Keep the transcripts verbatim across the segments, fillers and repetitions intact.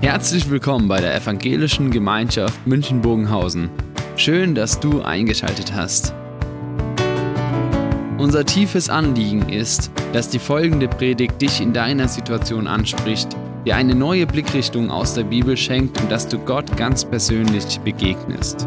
Herzlich willkommen bei der Evangelischen Gemeinschaft München-Bogenhausen. Schön, dass du eingeschaltet hast. Unser tiefes Anliegen ist, dass die folgende Predigt dich in deiner Situation anspricht, dir eine neue Blickrichtung aus der Bibel schenkt und dass du Gott ganz persönlich begegnest.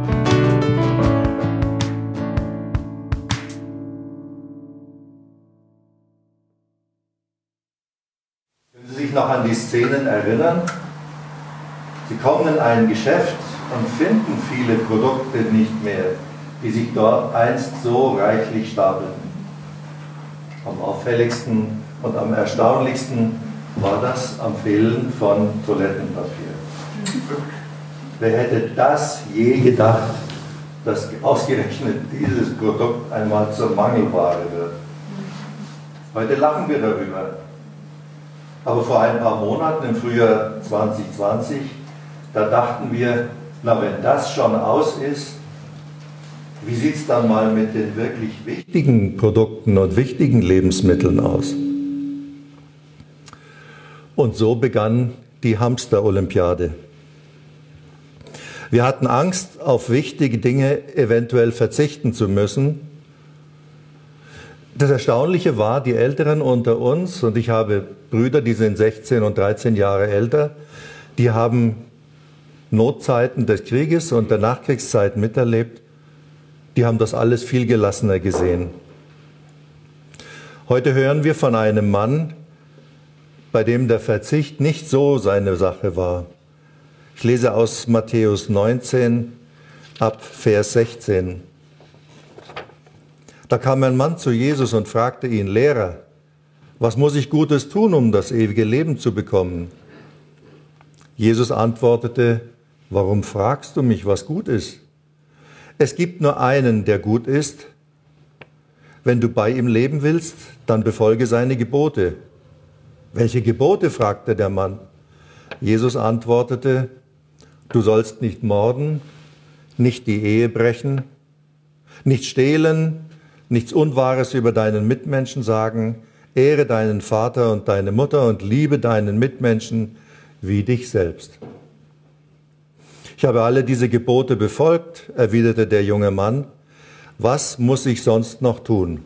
Können Sie sich noch an die Szenen erinnern? Sie kommen in ein Geschäft und finden viele Produkte nicht mehr, die sich dort einst so reichlich stapelten. Am auffälligsten und am erstaunlichsten war das am Fehlen von Toilettenpapier. Wer hätte das je gedacht, dass ausgerechnet dieses Produkt einmal zur Mangelware wird? Heute lachen wir darüber. Aber vor ein paar Monaten, im Frühjahr zwanzig zwanzig, da dachten wir, na wenn das schon aus ist, wie sieht es dann mal mit den wirklich wichtigen Produkten und wichtigen Lebensmitteln aus? Und so begann die Hamster-Olympiade. Wir hatten Angst, auf wichtige Dinge eventuell verzichten zu müssen. Das Erstaunliche war, die Älteren unter uns, und ich habe Brüder, die sind sechzehn und dreizehn Jahre älter, die haben Notzeiten des Krieges und der Nachkriegszeit miterlebt, die haben das alles viel gelassener gesehen. Heute hören wir von einem Mann, bei dem der Verzicht nicht so seine Sache war. Ich lese aus Matthäus neunzehn ab Vers sechzehn. Da kam ein Mann zu Jesus und fragte ihn: Lehrer, was muss ich Gutes tun, um das ewige Leben zu bekommen? Jesus antwortete: Warum fragst du mich, was gut ist? Es gibt nur einen, der gut ist. Wenn du bei ihm leben willst, dann befolge seine Gebote. Welche Gebote? Fragte der Mann. Jesus antwortete: Du sollst nicht morden, nicht die Ehe brechen, nicht stehlen, nichts Unwahres über deinen Mitmenschen sagen, ehre deinen Vater und deine Mutter und liebe deinen Mitmenschen wie dich selbst. Ich habe alle diese Gebote befolgt, erwiderte der junge Mann. Was muss ich sonst noch tun?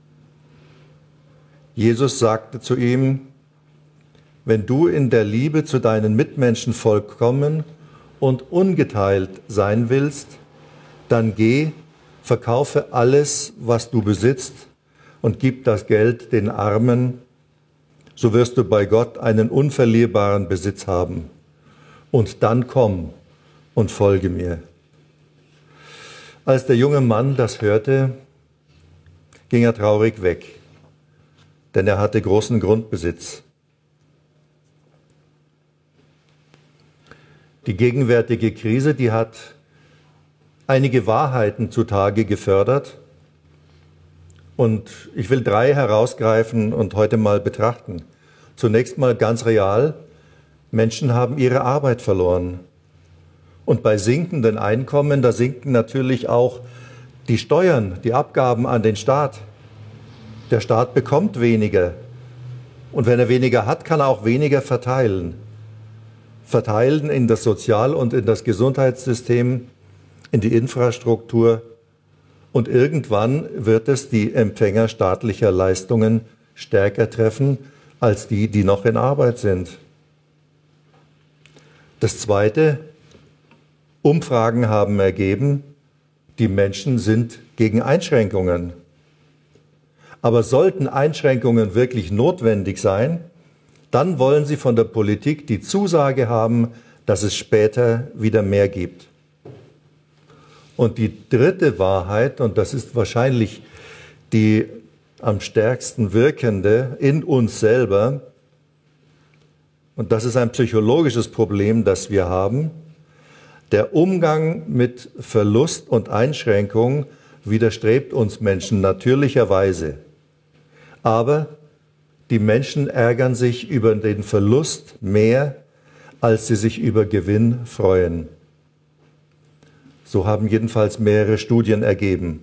Jesus sagte zu ihm: Wenn du in der Liebe zu deinen Mitmenschen vollkommen und ungeteilt sein willst, dann geh, verkaufe alles, was du besitzt, und gib das Geld den Armen, so wirst du bei Gott einen unverlierbaren Besitz haben. Und dann komm und folge mir. Als der junge Mann das hörte, ging er traurig weg, denn er hatte großen Grundbesitz. Die gegenwärtige Krise, die hat einige Wahrheiten zutage gefördert. Und ich will drei herausgreifen und heute mal betrachten. Zunächst mal ganz real: Menschen haben ihre Arbeit verloren. Und bei sinkenden Einkommen, da sinken natürlich auch die Steuern, die Abgaben an den Staat. Der Staat bekommt weniger. Und wenn er weniger hat, kann er auch weniger verteilen. Verteilen in das Sozial- und in das Gesundheitssystem, in die Infrastruktur. Und irgendwann wird es die Empfänger staatlicher Leistungen stärker treffen als die, die noch in Arbeit sind. Das Zweite: Umfragen haben ergeben, die Menschen sind gegen Einschränkungen. Aber sollten Einschränkungen wirklich notwendig sein, dann wollen sie von der Politik die Zusage haben, dass es später wieder mehr gibt. Und die dritte Wahrheit, und das ist wahrscheinlich die am stärksten wirkende in uns selber, und das ist ein psychologisches Problem, das wir haben: Der Umgang mit Verlust und Einschränkung widerstrebt uns Menschen natürlicherweise. Aber die Menschen ärgern sich über den Verlust mehr, als sie sich über Gewinn freuen. So haben jedenfalls mehrere Studien ergeben.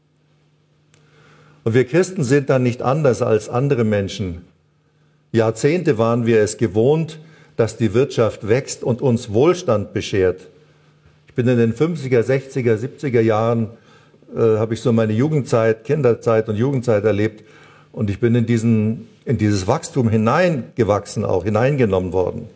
Und wir Christen sind dann nicht anders als andere Menschen. Jahrzehnte waren wir es gewohnt, dass die Wirtschaft wächst und uns Wohlstand beschert. Ich bin in den fünfziger, sechziger, siebziger Jahren, äh, habe ich so meine Jugendzeit, Kinderzeit und Jugendzeit erlebt. Und ich bin in, diesen, in dieses Wachstum hineingewachsen, auch hineingenommen worden.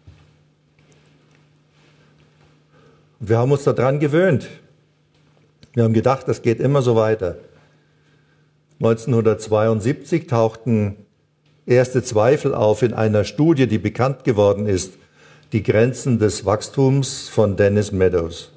Und wir haben uns daran gewöhnt. Wir haben gedacht, das geht immer so weiter. neunzehnhundertzweiundsiebzig tauchten erste Zweifel auf in einer Studie, die bekannt geworden ist, die Grenzen des Wachstums von Dennis Meadows.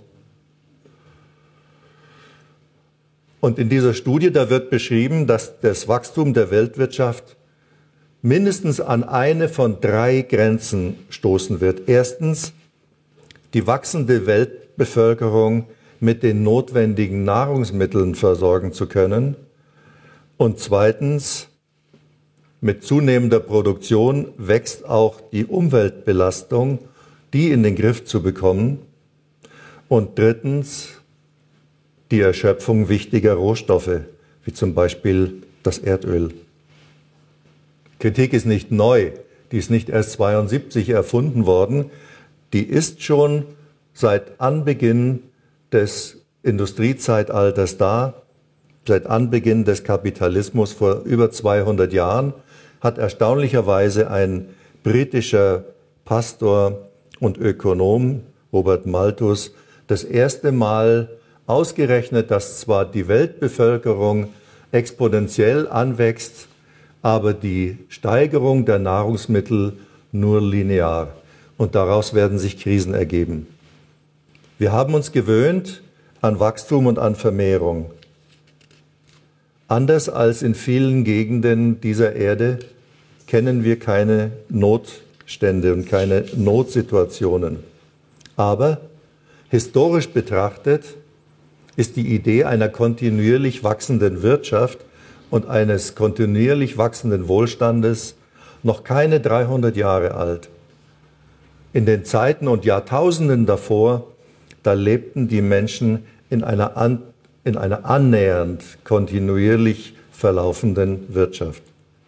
Und in dieser Studie, da wird beschrieben, dass das Wachstum der Weltwirtschaft mindestens an eine von drei Grenzen stoßen wird. Erstens, die wachsende Weltbevölkerung mit den notwendigen Nahrungsmitteln versorgen zu können. Und zweitens, mit zunehmender Produktion wächst auch die Umweltbelastung, die in den Griff zu bekommen. Und drittens, die Erschöpfung wichtiger Rohstoffe, wie zum Beispiel das Erdöl. Kritik ist nicht neu, die ist nicht erst zweiundsiebzig erfunden worden, die ist schon seit Anbeginn des Industriezeitalters da, seit Anbeginn des Kapitalismus vor über zweihundert Jahren, hat erstaunlicherweise ein britischer Pastor und Ökonom, Robert Malthus, das erste Mal ausgerechnet, dass zwar die Weltbevölkerung exponentiell anwächst, aber die Steigerung der Nahrungsmittel nur linear. Und daraus werden sich Krisen ergeben. Wir haben uns gewöhnt an Wachstum und an Vermehrung. Anders als in vielen Gegenden dieser Erde kennen wir keine Notstände und keine Notsituationen. Aber historisch betrachtet ist die Idee einer kontinuierlich wachsenden Wirtschaft und eines kontinuierlich wachsenden Wohlstandes noch keine dreihundert Jahre alt. In den Zeiten und Jahrtausenden davor, da lebten die Menschen in einer, an, in einer annähernd kontinuierlich verlaufenden Wirtschaft.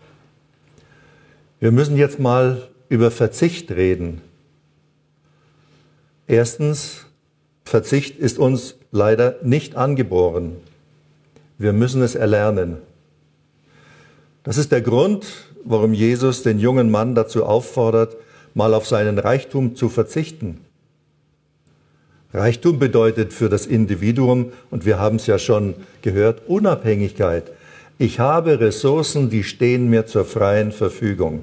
Wir müssen jetzt mal über Verzicht reden. Erstens, Verzicht ist uns leider nicht angeboren. Wir müssen es erlernen. Das ist der Grund, warum Jesus den jungen Mann dazu auffordert, mal auf seinen Reichtum zu verzichten. Reichtum bedeutet für das Individuum, und wir haben es ja schon gehört, Unabhängigkeit. Ich habe Ressourcen, die stehen mir zur freien Verfügung.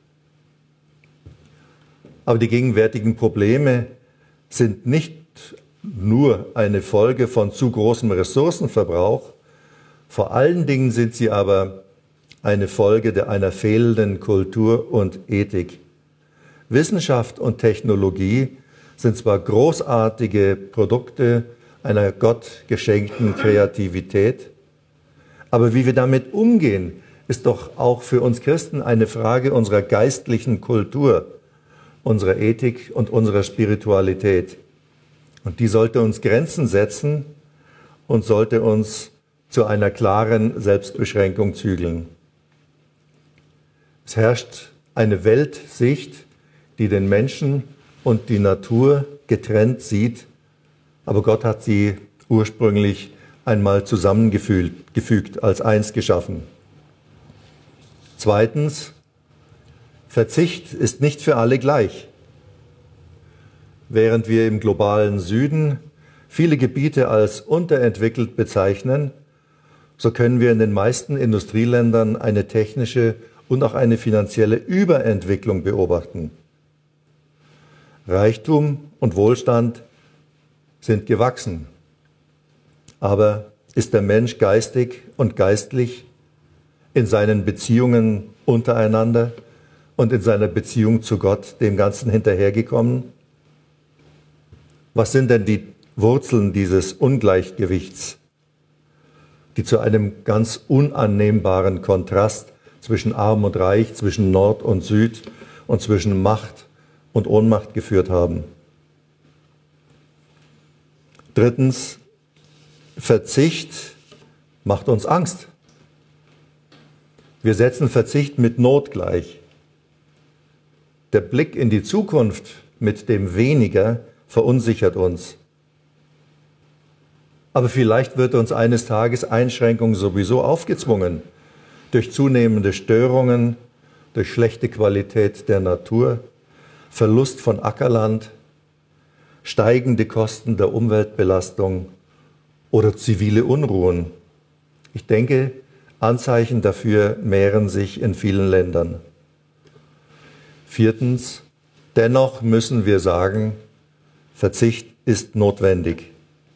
Aber die gegenwärtigen Probleme sind nicht nur eine Folge von zu großem Ressourcenverbrauch, vor allen Dingen sind sie aber eine Folge der einer fehlenden Kultur und Ethik. Wissenschaft und Technologie sind zwar großartige Produkte einer gottgeschenkten Kreativität, aber wie wir damit umgehen, ist doch auch für uns Christen eine Frage unserer geistlichen Kultur, unserer Ethik und unserer Spiritualität. Und die sollte uns Grenzen setzen und sollte uns zu einer klaren Selbstbeschränkung zügeln. Es herrscht eine Weltsicht, die den Menschen und die Natur getrennt sieht, aber Gott hat sie ursprünglich einmal zusammengefügt, als eins geschaffen. Zweitens, Verzicht ist nicht für alle gleich. Während wir im globalen Süden viele Gebiete als unterentwickelt bezeichnen, so können wir in den meisten Industrieländern eine technische und auch eine finanzielle Überentwicklung beobachten. Reichtum und Wohlstand sind gewachsen. Aber ist der Mensch geistig und geistlich in seinen Beziehungen untereinander und in seiner Beziehung zu Gott dem Ganzen hinterhergekommen? Was sind denn die Wurzeln dieses Ungleichgewichts, die zu einem ganz unannehmbaren Kontrast zwischen Arm und Reich, zwischen Nord und Süd und zwischen Macht und Ohnmacht geführt haben? Drittens, Verzicht macht uns Angst. Wir setzen Verzicht mit Not gleich. Der Blick in die Zukunft mit dem Weniger verunsichert uns. Aber vielleicht wird uns eines Tages Einschränkung sowieso aufgezwungen, durch zunehmende Störungen, durch schlechte Qualität der Natur, Verlust von Ackerland, steigende Kosten der Umweltbelastung oder zivile Unruhen. Ich denke, Anzeichen dafür mehren sich in vielen Ländern. Viertens, dennoch müssen wir sagen, Verzicht ist notwendig.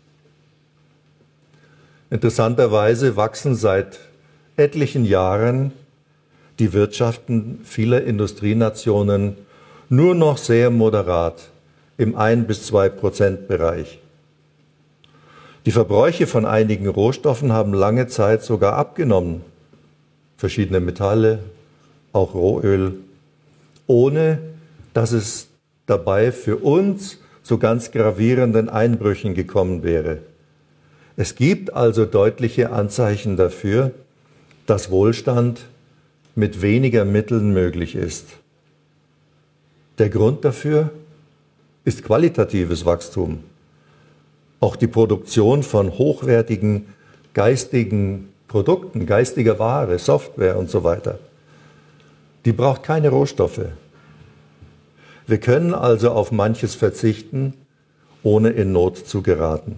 Interessanterweise wachsen seit etlichen Jahren die Wirtschaften vieler Industrienationen nur noch sehr moderat im ein bis zwei Prozent Bereich. Die Verbräuche von einigen Rohstoffen haben lange Zeit sogar abgenommen. Verschiedene Metalle, auch Rohöl, ohne dass es dabei für uns zu ganz gravierenden Einbrüchen gekommen wäre. Es gibt also deutliche Anzeichen dafür, dass Wohlstand mit weniger Mitteln möglich ist. Der Grund dafür ist qualitatives Wachstum. Auch die Produktion von hochwertigen geistigen Produkten, geistiger Ware, Software und so weiter, die braucht keine Rohstoffe. Wir können also auf manches verzichten, ohne in Not zu geraten.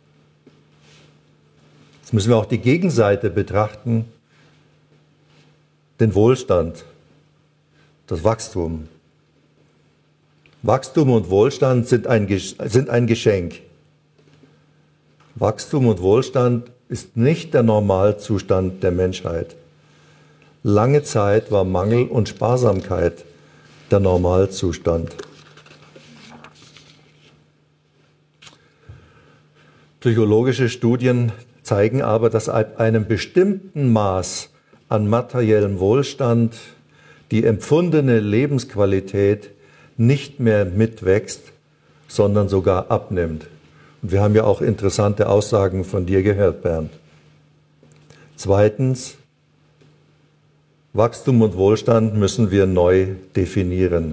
Jetzt müssen wir auch die Gegenseite betrachten, den Wohlstand, das Wachstum. Wachstum und Wohlstand sind ein, sind ein Geschenk. Wachstum und Wohlstand ist nicht der Normalzustand der Menschheit. Lange Zeit war Mangel und Sparsamkeit der Normalzustand. Psychologische Studien zeigen aber, dass ab einem bestimmten Maß an materiellem Wohlstand die empfundene Lebensqualität nicht mehr mitwächst, sondern sogar abnimmt. Und wir haben ja auch interessante Aussagen von dir gehört, Bernd. Zweitens, Wachstum und Wohlstand müssen wir neu definieren.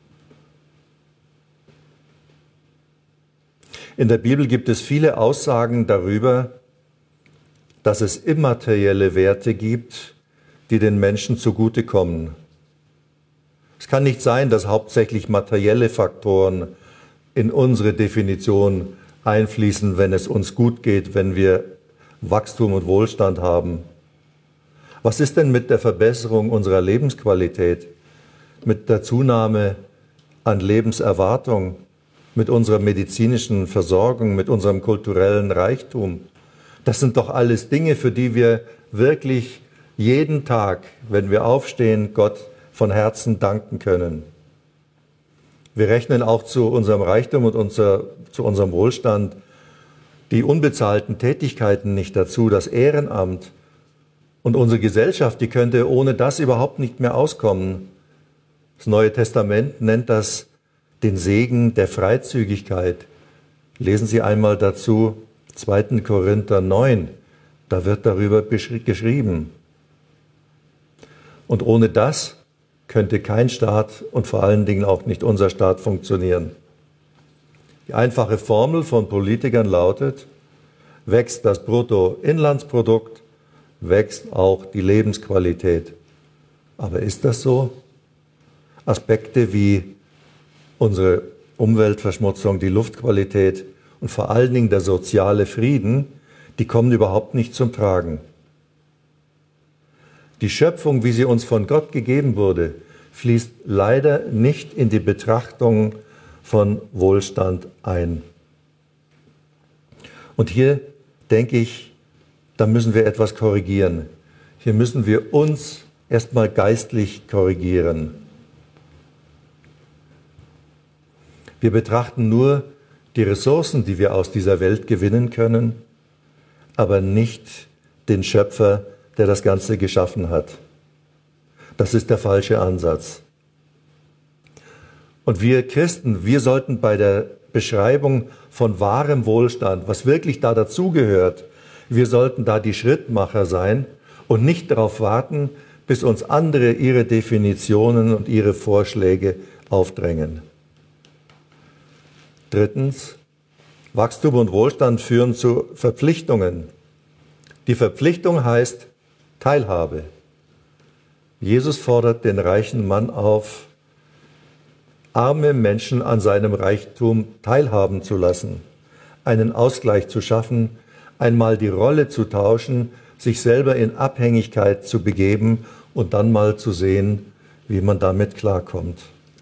In der Bibel gibt es viele Aussagen darüber, dass es immaterielle Werte gibt, die den Menschen zugutekommen. Es kann nicht sein, dass hauptsächlich materielle Faktoren in unsere Definition einfließen, wenn es uns gut geht, wenn wir Wachstum und Wohlstand haben. Was ist denn mit der Verbesserung unserer Lebensqualität, mit der Zunahme an Lebenserwartung, mit unserer medizinischen Versorgung, mit unserem kulturellen Reichtum? Das sind doch alles Dinge, für die wir wirklich jeden Tag, wenn wir aufstehen, Gott von Herzen danken können. Wir rechnen auch zu unserem Reichtum und unser, zu unserem Wohlstand die unbezahlten Tätigkeiten nicht dazu, das Ehrenamt. Und unsere Gesellschaft, die könnte ohne das überhaupt nicht mehr auskommen. Das Neue Testament nennt das den Segen der Freizügigkeit. Lesen Sie einmal dazu zweiten Korinther neun, da wird darüber geschrieben. Und ohne das könnte kein Staat und vor allen Dingen auch nicht unser Staat funktionieren. Die einfache Formel von Politikern lautet, wächst das Bruttoinlandsprodukt, wächst auch die Lebensqualität. Aber ist das so? Aspekte wie unsere Umweltverschmutzung, die Luftqualität und vor allen Dingen der soziale Frieden, die kommen überhaupt nicht zum Tragen. Die Schöpfung, wie sie uns von Gott gegeben wurde, fließt leider nicht in die Betrachtung von Wohlstand ein. Und hier denke ich, da müssen wir etwas korrigieren. Hier müssen wir uns erstmal geistlich korrigieren. Wir betrachten nur die Ressourcen, die wir aus dieser Welt gewinnen können, aber nicht den Schöpfer, der das Ganze geschaffen hat. Das ist der falsche Ansatz. Und wir Christen, wir sollten bei der Beschreibung von wahrem Wohlstand, was wirklich da dazugehört, wir sollten da die Schrittmacher sein und nicht darauf warten, bis uns andere ihre Definitionen und ihre Vorschläge aufdrängen. Drittens, Wachstum und Wohlstand führen zu Verpflichtungen. Die Verpflichtung heißt Teilhabe. Jesus fordert den reichen Mann auf, arme Menschen an seinem Reichtum teilhaben zu lassen, einen Ausgleich zu schaffen, einmal die Rolle zu tauschen, sich selber in Abhängigkeit zu begeben und dann mal zu sehen, wie man damit klarkommt.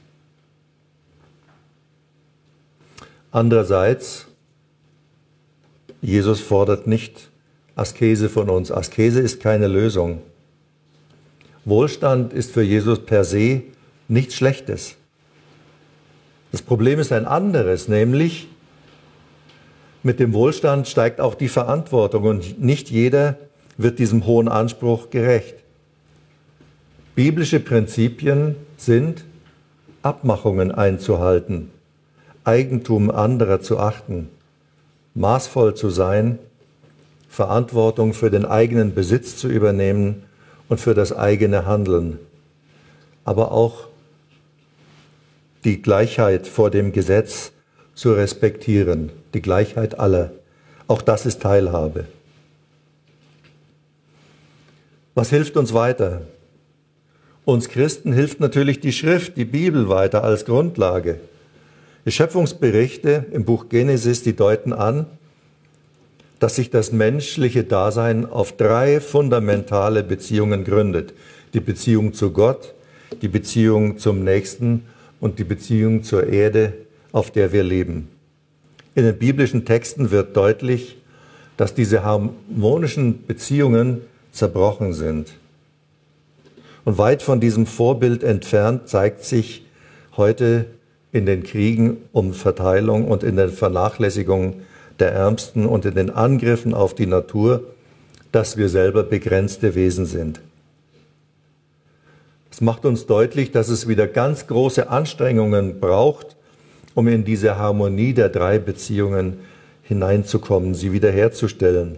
Andererseits, Jesus fordert nicht Askese von uns. Askese ist keine Lösung. Wohlstand ist für Jesus per se nichts Schlechtes. Das Problem ist ein anderes, nämlich mit dem Wohlstand steigt auch die Verantwortung und nicht jeder wird diesem hohen Anspruch gerecht. Biblische Prinzipien sind, Abmachungen einzuhalten, Eigentum anderer zu achten, maßvoll zu sein, Verantwortung für den eigenen Besitz zu übernehmen und für das eigene Handeln, aber auch die Gleichheit vor dem Gesetz zu respektieren, die Gleichheit aller. Auch das ist Teilhabe. Was hilft uns weiter? Uns Christen hilft natürlich die Schrift, die Bibel weiter als Grundlage. Die Schöpfungsberichte im Buch Genesis, die deuten an, dass sich das menschliche Dasein auf drei fundamentale Beziehungen gründet. Die Beziehung zu Gott, die Beziehung zum Nächsten und die Beziehung zur Erde, auf der wir leben. In den biblischen Texten wird deutlich, dass diese harmonischen Beziehungen zerbrochen sind. Und weit von diesem Vorbild entfernt zeigt sich heute in den Kriegen um Verteilung und in der Vernachlässigung der Ärmsten und in den Angriffen auf die Natur, dass wir selber begrenzte Wesen sind. Es macht uns deutlich, dass es wieder ganz große Anstrengungen braucht, um in diese Harmonie der drei Beziehungen hineinzukommen, sie wiederherzustellen.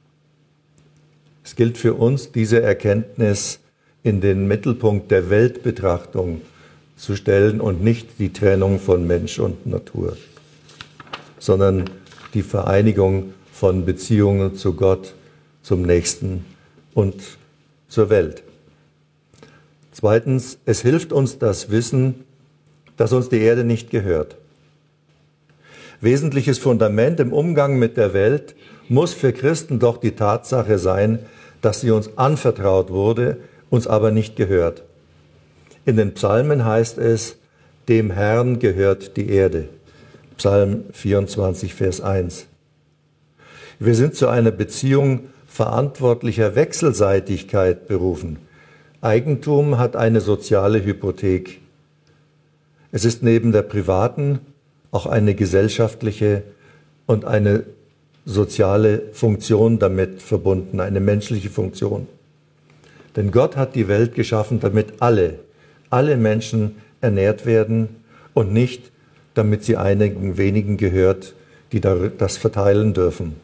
Es gilt für uns, diese Erkenntnis in den Mittelpunkt der Weltbetrachtung zu stellen und nicht die Trennung von Mensch und Natur, sondern die Vereinigung von Beziehungen zu Gott, zum Nächsten und zur Welt. Zweitens, es hilft uns das Wissen, dass uns die Erde nicht gehört. Wesentliches Fundament im Umgang mit der Welt muss für Christen doch die Tatsache sein, dass sie uns anvertraut wurde, uns aber nicht gehört. In den Psalmen heißt es, dem Herrn gehört die Erde. Psalm vierundzwanzig, Vers eins. Wir sind zu einer Beziehung verantwortlicher Wechselseitigkeit berufen. Eigentum hat eine soziale Hypothek. Es ist neben der privaten auch eine gesellschaftliche und eine soziale Funktion damit verbunden, eine menschliche Funktion. Denn Gott hat die Welt geschaffen, damit alle, alle Menschen ernährt werden und nicht, damit sie einigen wenigen gehört, die das verteilen dürfen.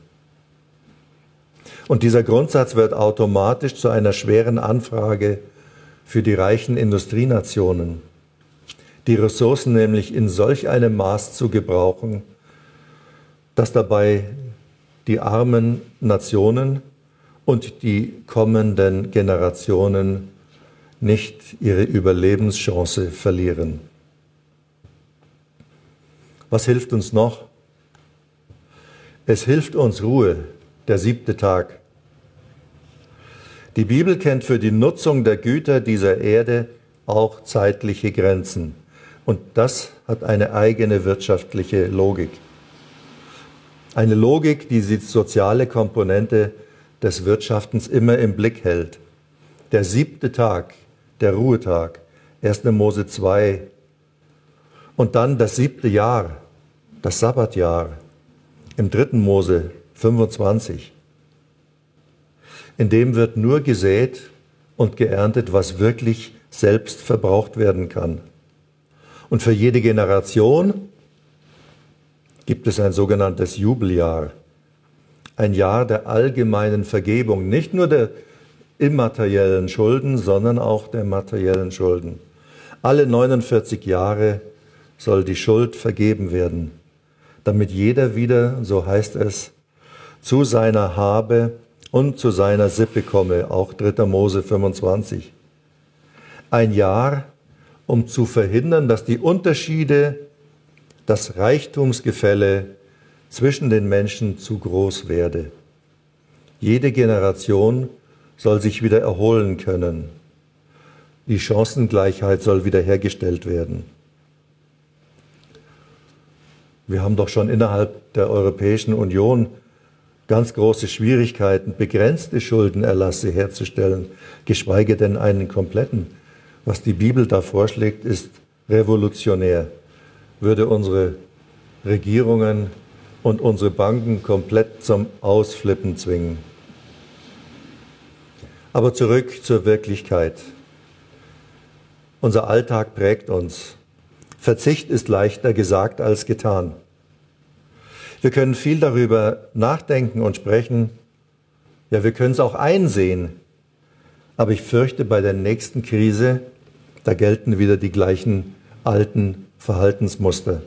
Und dieser Grundsatz wird automatisch zu einer schweren Anfrage für die reichen Industrienationen, die Ressourcen nämlich in solch einem Maß zu gebrauchen, dass dabei die armen Nationen und die kommenden Generationen nicht ihre Überlebenschance verlieren. Was hilft uns noch? Es hilft uns Ruhe, der siebte Tag. Die Bibel kennt für die Nutzung der Güter dieser Erde auch zeitliche Grenzen. Und das hat eine eigene wirtschaftliche Logik. Eine Logik, die die soziale Komponente des Wirtschaftens immer im Blick hält. Der siebte Tag, der Ruhetag, erster Mose zwei. Und dann das siebte Jahr, das Sabbatjahr, im dritten Mose fünfundzwanzig. In dem wird nur gesät und geerntet, was wirklich selbst verbraucht werden kann. Und für jede Generation gibt es ein sogenanntes Jubeljahr, ein Jahr der allgemeinen Vergebung, nicht nur der immateriellen Schulden, sondern auch der materiellen Schulden. Alle neunundvierzig Jahre soll die Schuld vergeben werden, damit jeder wieder, so heißt es, zu seiner Habe und zu seiner Sippe komme, auch dritter Mose fünfundzwanzig. Ein Jahr, um zu verhindern, dass die Unterschiede, das Reichtumsgefälle zwischen den Menschen zu groß werde. Jede Generation soll sich wieder erholen können. Die Chancengleichheit soll wiederhergestellt werden. Wir haben doch schon innerhalb der Europäischen Union ganz große Schwierigkeiten, begrenzte Schuldenerlasse herzustellen, geschweige denn einen kompletten. Was die Bibel da vorschlägt, ist revolutionär, würde unsere Regierungen und unsere Banken komplett zum Ausflippen zwingen. Aber zurück zur Wirklichkeit. Unser Alltag prägt uns. Verzicht ist leichter gesagt als getan. Wir können viel darüber nachdenken und sprechen. Ja, wir können es auch einsehen. Aber ich fürchte, bei der nächsten Krise, da gelten wieder die gleichen alten Verhaltensmuster.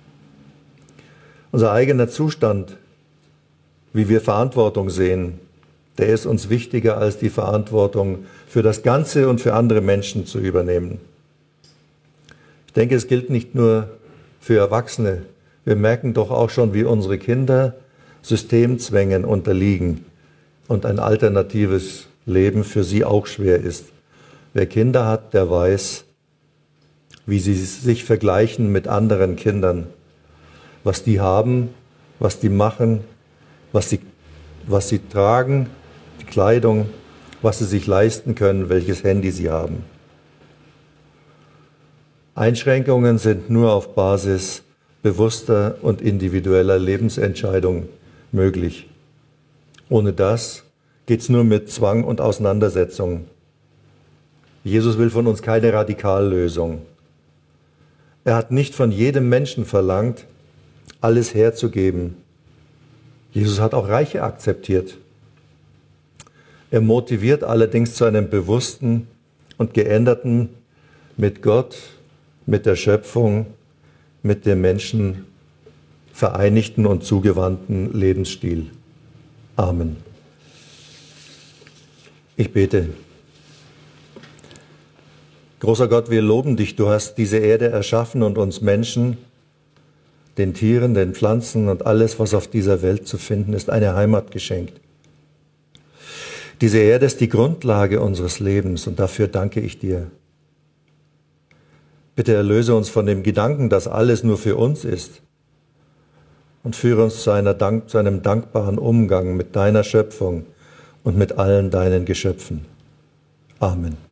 Unser eigener Zustand, wie wir Verantwortung sehen, der ist uns wichtiger als die Verantwortung für das Ganze und für andere Menschen zu übernehmen. Ich denke, es gilt nicht nur für Erwachsene. Wir merken doch auch schon, wie unsere Kinder Systemzwängen unterliegen und ein alternatives Leben für sie auch schwer ist. Wer Kinder hat, der weiß, wie sie sich vergleichen mit anderen Kindern, was die haben, was die machen, was sie, was sie tragen, die Kleidung, was sie sich leisten können, welches Handy sie haben. Einschränkungen sind nur auf Basis bewusster und individueller Lebensentscheidung möglich. Ohne das geht es nur mit Zwang und Auseinandersetzung. Jesus will von uns keine Radikallösung. Er hat nicht von jedem Menschen verlangt, alles herzugeben. Jesus hat auch Reiche akzeptiert. Er motiviert allerdings zu einem bewussten und geänderten, mit Gott, mit der Schöpfung, mit dem Menschen vereinigten und zugewandten Lebensstil. Amen. Ich bete. Großer Gott, wir loben dich. Du hast diese Erde erschaffen und uns Menschen, den Tieren, den Pflanzen und alles, was auf dieser Welt zu finden ist, eine Heimat geschenkt. Diese Erde ist die Grundlage unseres Lebens und dafür danke ich dir. Bitte erlöse uns von dem Gedanken, dass alles nur für uns ist und führe uns zu, einer Dank, zu einem dankbaren Umgang mit deiner Schöpfung und mit allen deinen Geschöpfen. Amen.